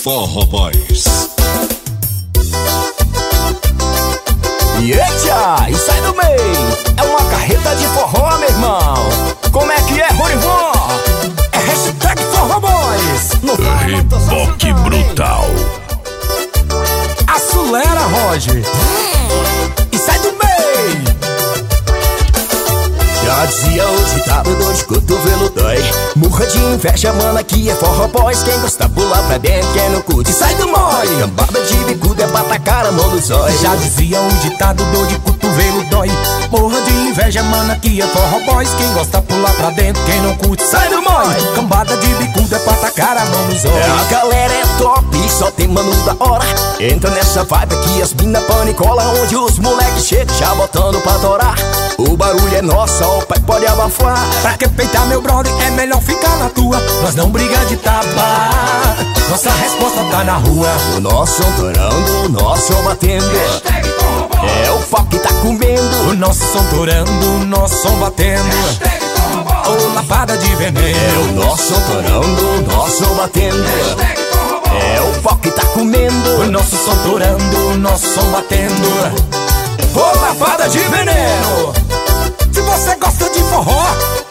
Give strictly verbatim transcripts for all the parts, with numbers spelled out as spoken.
Forró Boys. Eita, e sai do meio. É uma carreta de forró, meu irmão. Como é que é, Rorivan? É hashtag Forró Boys. No Reboque brutal. Acelera, Roger. E sai do meio. Já dizia o ditado, dor de cotovelo dói. Murra de inveja, mano, aqui é Forró Boys. Quem gosta pula pra dentro, quem não curte sai do mói. Cambada de bicuda é pra tacar a mão nos olhos. Já dizia o ditado, dor de cotovelo dói. Morra de inveja, mano, aqui é Forró Boys. Quem gosta pula pra dentro, quem não curte sai do mói. Cambada de bicuda é pra tacar a mão nos olhos. A galera é top, só tem mano da hora. Entra nessa vibe aqui, as mina panicola. Onde os moleques chegam já botando pra torar. O barulho é nosso, ó, o pai pode abafar. Pra que peitar meu brother, é melhor ficar na tua. Nós não briga de tapa, nossa resposta tá na rua. O nosso som torando, o nosso som batendo. É o pau que tá comendo. O nosso som torando, o nosso som batendo. Ô lapada de veneno. É o nosso som torando, o nosso som batendo. É o pau que tá comendo. O nosso som torando, o nosso som batendo. Ô lapada de veneno. Se você gosta de forró,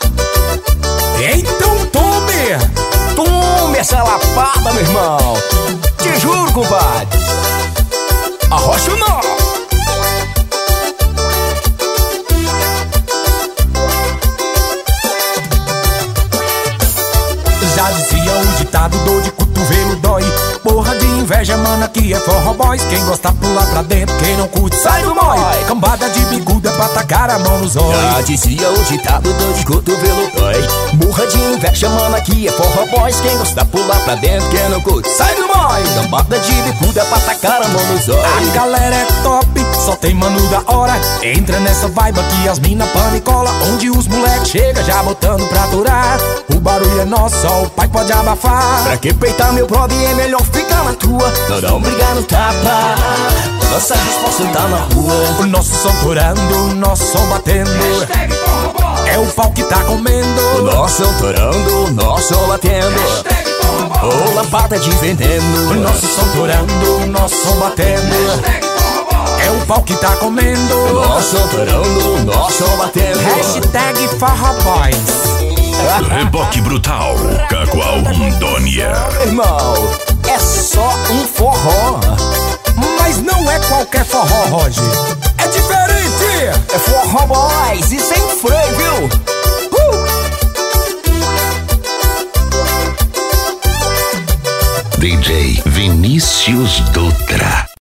então tome. Tome essa lapada, meu irmão. Te juro, compadre. Arrocha o nó. Já dizia o ditado, dor de cotovelo dói. Porra de inveja, mano, aqui é Forró Boys. Quem gosta pula pra dentro, quem não curte sai do mói. Cambada de bicuda pra tacar a mão nos olhos. Já dizia o ditado, dor de cotovelo dói. Burra de inveja, mano, aqui é Forró Boys. Quem gosta pula pra dentro, quem não curte sai do mói. Cambada de bicuda pra tacar a mão nos olhos. A galera é top, só tem mano da hora. Entra nessa vibe aqui, as mina panicola. Onde os moleques chegam já botando pra aturar. O barulho é nosso, só o pai pode abafar. Pra que peitar meu brother, é melhor ficar na tua. Não não brigar no tapa, nossa resposta tá na rua. O nosso som torando, o nosso som batendo. É o pau que tá comendo. O nosso som torando, o nosso som batendo. Ô lapada de veneno. O nosso som torando, o nosso som batendo. É o pau que tá comendo. O nosso som torando, o nosso som batendo. Hashtag Forró Boys. Reboque brutal, Cacoal Rondônia. Irmão, é só um forró. Mas não é qualquer forró, Roger. É diferente. É Forró Boys e sem freio, viu? Uh! D J Vinícius Dutra.